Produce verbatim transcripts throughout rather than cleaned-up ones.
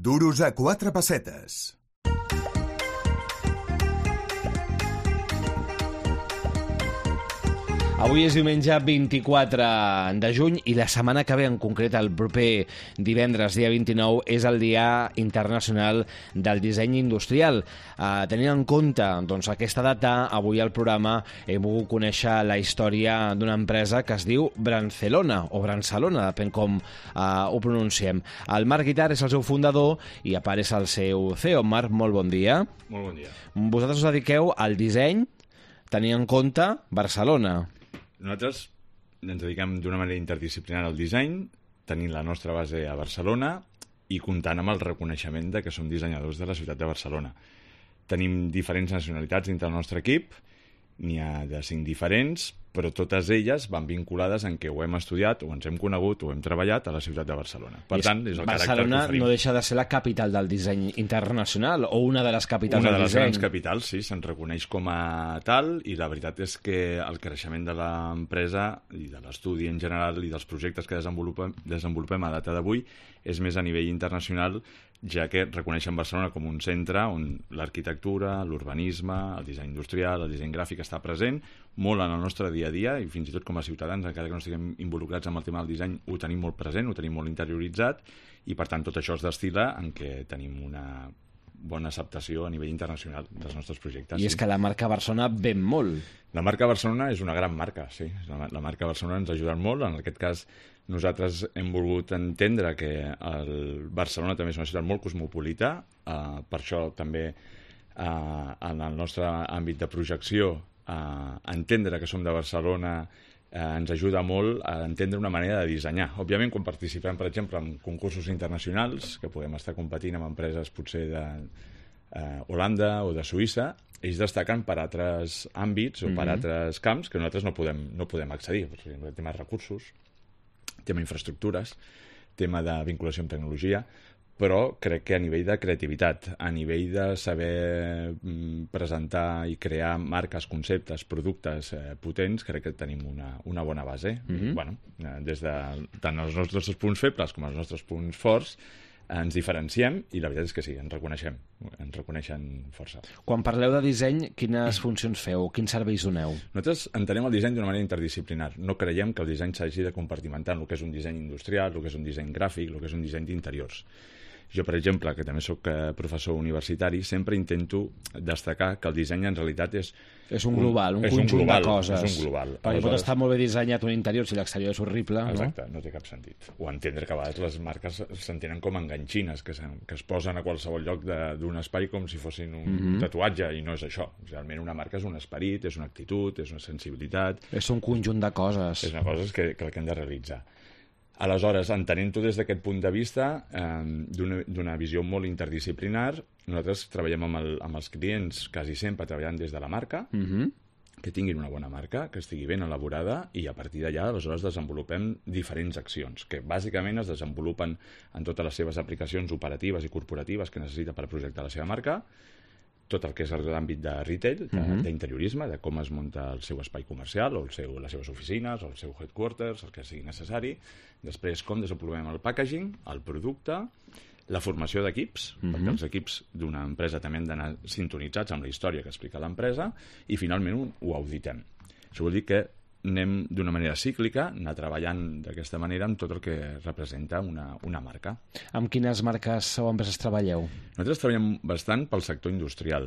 Duros a quatre pessetes. Avui és diumenge vint-i-quatre de juny i la setmana que ve, en concret el proper divendres, dia vint-i-nou, és el Dia Internacional del Disseny Industrial. Uh, tenint en compte doncs, aquesta data, avui al programa hem volgut conèixer la història d'una empresa que es diu Brancelona, o Brancelona, depèn com uh, ho pronunciem. El Marc Guitart és el seu fundador i a part és el seu C E O. Marc, molt bon dia. Molt bon dia. Vosaltres us dediqueu al disseny tenint en compte Barcelona. Nosaltres ens dediquem d'una manera interdisciplinària al disseny, tenint la nostra base a Barcelona i comptant amb el reconeixement de que som dissenyadors de la ciutat de Barcelona. Tenim diferents nacionalitats dintre del nostre equip, n'hi ha de cinc diferents, però totes elles van vinculades en què ho hem estudiat, o ens hem conegut, o hem treballat a la ciutat de Barcelona. Per tant, és el caràcter que oferim. Barcelona no deixa de ser la capital del disseny internacional, o una de les capitals del disseny. Una de les grans capitals, sí, se'n reconeix com a tal, i la veritat és que el creixement de l'empresa i de l'estudi en general i dels projectes que desenvolupem, desenvolupem a data d'avui és més a nivell internacional, ja que reconeixen Barcelona com un centre on l'arquitectura, l'urbanisme, el disseny industrial, el disseny gràfic està present molt en el nostre dia a dia, i fins i tot com a ciutadans, encara que no estiguem involucrats en el tema del disseny, ho tenim molt present, ho tenim molt interioritzat, i per tant tot això es destil·la en què tenim una bona acceptació a nivell internacional dels nostres projectes. I és que la marca Barcelona ven molt. La marca Barcelona és una gran marca, sí. La, la marca Barcelona ens ha ajudat molt. En aquest cas, nosaltres hem volgut entendre que el Barcelona també és una ciutat molt cosmopolita, eh, per això també eh, en el nostre àmbit de projecció eh, entendre que som de Barcelona eh, ens ajuda molt a entendre una manera de dissenyar. Òbviament, quan participem, per exemple, en concursos internacionals, que podem estar competint amb empreses potser de eh, Holanda o de Suïssa, ells destaquen per altres àmbits o per mm-hmm. altres camps que nosaltres no podem, no podem accedir. Per exemple, el tema de recursos, tema infraestructures, tema de vinculació amb tecnologia, però crec que a nivell de creativitat, a nivell de saber mm, presentar i crear marques, conceptes, productes eh, potents, crec que tenim una, una bona base. Mm-hmm. Bueno, eh, des de tant els nostres punts febles com els nostres punts forts, ens diferenciem i la veritat és que sí, ens reconeixem, ens reconeixen força. Quan parleu de disseny, quines funcions feu? Quins serveis doneu? Nosaltres entenem el disseny d'una manera interdisciplinar. No creiem que el disseny s'hagi de compartimentar en el que és un disseny industrial, el que és un disseny gràfic, el que és un disseny d'interiors. Jo, per exemple, que també soc professor universitari, sempre intento destacar que el disseny en realitat és... És un global, un, un conjunt un global, de coses. És un global. Perquè Aleshores... pot estar molt bé dissenyat un interior si l'exterior és horrible, Exacte, no? no té cap sentit. O entendre que a vegades les marques s'entenen com enganxines, que, se, que es posen a qualsevol lloc d'un espai com si fossin un mm-hmm. tatuatge, i no és això. Realment una marca és un esperit, és una actitud, és una sensibilitat... És un conjunt de coses. És una cosa que, que, que hem de realitzar. Aleshores, entenent-ho des d'aquest punt de vista, eh, d'una visió molt interdisciplinar, nosaltres treballem amb, el, amb els clients quasi sempre treballant des de la marca, mm-hmm. que tinguin una bona marca, que estigui ben elaborada, i a partir d'allà, aleshores, desenvolupem diferents accions, que bàsicament es desenvolupen en totes les seves aplicacions operatives i corporatives que necessita per projectar la seva marca, tot el que és l'àmbit de retail, d'interiorisme, de com es munta el seu espai comercial, o el seu, les seves oficines, o el seu headquarters, el que sigui necessari. Després, com desenvolupem el packaging, el producte, la formació d'equips, mm-hmm. perquè els equips d'una empresa també han d'anar sintonitzats amb la història que explica l'empresa, i finalment ho, ho auditem. Això vol dir que anem d'una manera cíclica, anar treballant d'aquesta manera amb tot el que representa una, una marca. Amb quines marques o empreses treballeu? Nosaltres treballem bastant pel sector industrial.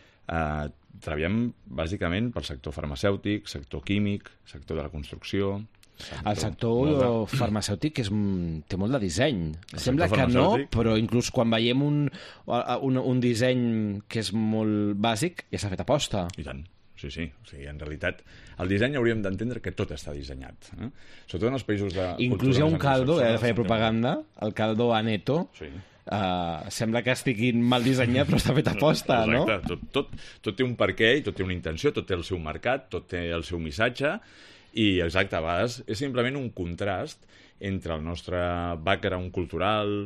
Uh, treballem bàsicament pel sector farmacèutic, sector químic, sector de la construcció... Sector el sector de... farmacèutic és, té molt de disseny. El Sembla que no, però inclús quan veiem un, un, un disseny que és molt bàsic, ja s'ha fet aposta. I tant. Sí, sí. O sigui, en realitat, el disseny hauríem d'entendre que tot està dissenyat. Eh? Sobretot en els països de... Inclús hi ha un caldo, eh, de fer propaganda, el caldo Aneto. Sí. Uh, sembla que estiguin mal dissenyat, però està fet aposta, no? Exacte. Tot, tot, tot té un perquè, i tot té una intenció, tot té el seu mercat, tot té el seu missatge, i exacte, a vegades és simplement un contrast entre el nostre background cultural,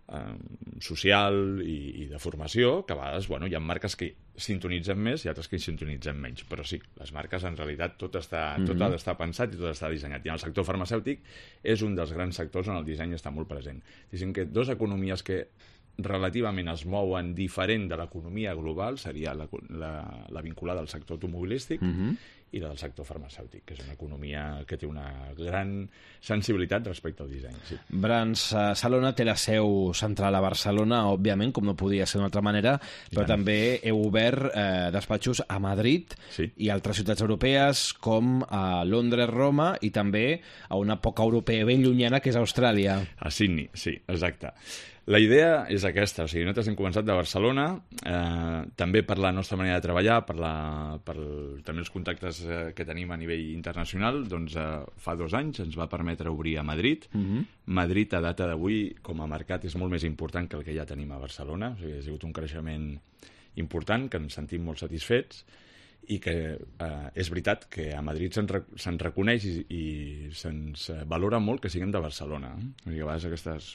eh, social i, i de formació, que a vegades bueno, hi ha marques que sintonitzen més i altres que sintonitzen menys, però sí, les marques en realitat tot, està, mm-hmm. tot ha d'estar pensat i tot està dissenyat. I en el sector farmacèutic és un dels grans sectors on el disseny està molt present. Diguem que dues economies que relativament es mouen diferent de l'economia global seria la, la, la vinculada al sector automobilístic mm-hmm. i la del sector farmacèutic, que és una economia que té una gran sensibilitat respecte al disseny. Sí. Brands Salona té la seu central a Barcelona, òbviament, com no podia ser d'una altra manera, però ja. també heu obert eh, despatxos a Madrid sí. i altres ciutats europees, com a Londres, Roma, i també a una poca europea ben llunyana, que és Austràlia. A Sydney, sí, exacte. La idea és aquesta, o sigui, nosaltres hem començat de Barcelona, eh, també per la nostra manera de treballar, per, la, per el, també els contactes eh, que tenim a nivell internacional, doncs eh, fa dos anys ens va permetre obrir a Madrid. Mm-hmm. Madrid, a data d'avui, com a mercat, és molt més important que el que ja tenim a Barcelona, o sigui, ha sigut un creixement important, que ens sentim molt satisfets, i que eh, és veritat que a Madrid se'n rec se'n reconeix i, i se'ns valora molt que siguem de Barcelona. Eh? O sigui, a vegades aquestes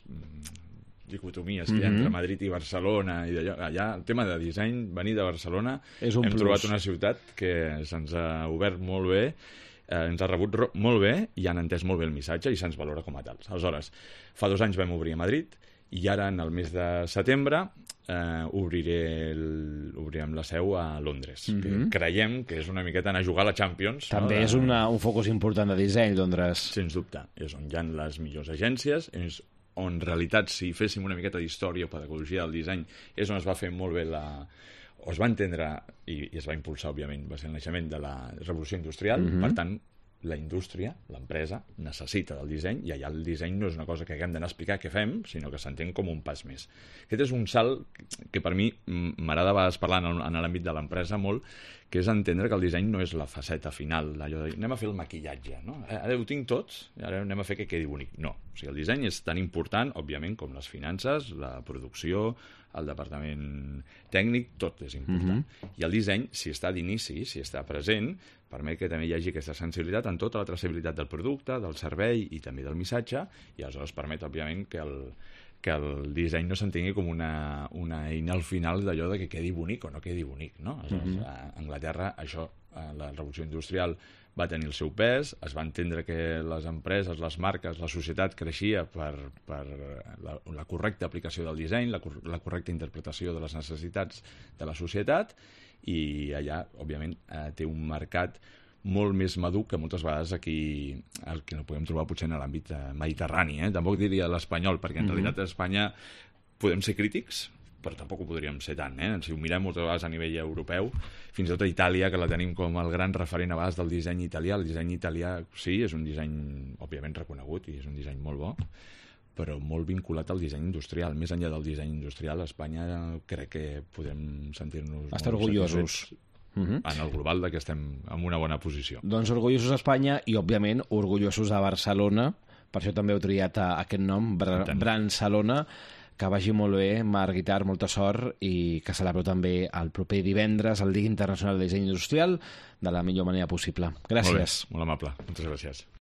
dicotomies que hi ha entre Madrid i Barcelona i allà, allà el tema de disseny, venir de Barcelona és un hem plus. Trobat una ciutat que se'ns ha obert molt bé, eh, ens ha rebut molt bé i han entès molt bé el missatge i se'ns valora com a tals. Aleshores, fa dos anys vam obrir a Madrid i ara en el mes de setembre eh, obriré el, obrirem la seu a Londres, mm-hmm. que creiem que és una miqueta anar a jugar a la Champions. També no? és una, un focus important de disseny, Londres. Sens dubte, és on hi ha les millors agències, és on en realitat, si féssim una miqueta d'història o pedagogia del disseny, és on es va fer molt bé la... o es va entendre, i, i es va impulsar, òbviament, va ser el naixement de la revolució industrial, mm-hmm. per tant, la indústria, l'empresa, necessita del disseny, i allà el disseny no és una cosa que haguem d'anar a explicar què fem, sinó que s'entén com un pas més. Aquest és un salt que per mi m'agrada a vegades parlar en, en l'àmbit de l'empresa molt, que és entendre que el disseny no és la faceta final, allò de anem a fer el maquillatge, no? Ara ho tinc tots, ara anem a fer que quedi bonic. No, o sigui, el disseny és tan important, òbviament, com les finances, la producció, el departament tècnic, tot és important. Mm-hmm. I el disseny, si està d'inici, si està present, permet que també hi hagi aquesta sensibilitat en tota la traçabilitat del producte, del servei i també del missatge, i aleshores permet, òbviament, que el, que el disseny no s'entengui com una, una eina al final d'allò de que quedi bonic o no quedi bonic, no? Aleshores, mm-hmm. a Anglaterra, això, a la revolució industrial va tenir el seu pes, es va entendre que les empreses, les marques, la societat creixia per, per la, la correcta aplicació del disseny, la, la correcta interpretació de les necessitats de la societat, i allà, òbviament, eh, té un mercat molt més madur que moltes vegades aquí el que no podem trobar potser en l'àmbit mediterrani, eh? Tampoc diria l'espanyol, perquè en mm-hmm. realitat a Espanya podem ser crítics, però tampoc ho podríem ser tant, eh? Si ho mirem moltes vegades a nivell europeu, fins i tot a Itàlia, que la tenim com el gran referent a vegades del disseny italià. El disseny italià, sí, és un disseny òbviament reconegut i és un disseny molt bo, però molt vinculat al disseny industrial. Més enllà del disseny industrial, a Espanya crec que podem sentir-nos estar orgullosos mm-hmm. en el global de que estem en una bona posició. Doncs orgullosos d'Espanya i, òbviament, orgullosos de Barcelona. Per això també heu triat aquest nom, Brands Salona. Que vagi molt bé, Marc Guitart, molta sort, i que celebreu també el proper divendres el Dia Internacional de Disseny Industrial de la millor manera possible. Gràcies. Molt bé, molt amable. Moltes gràcies.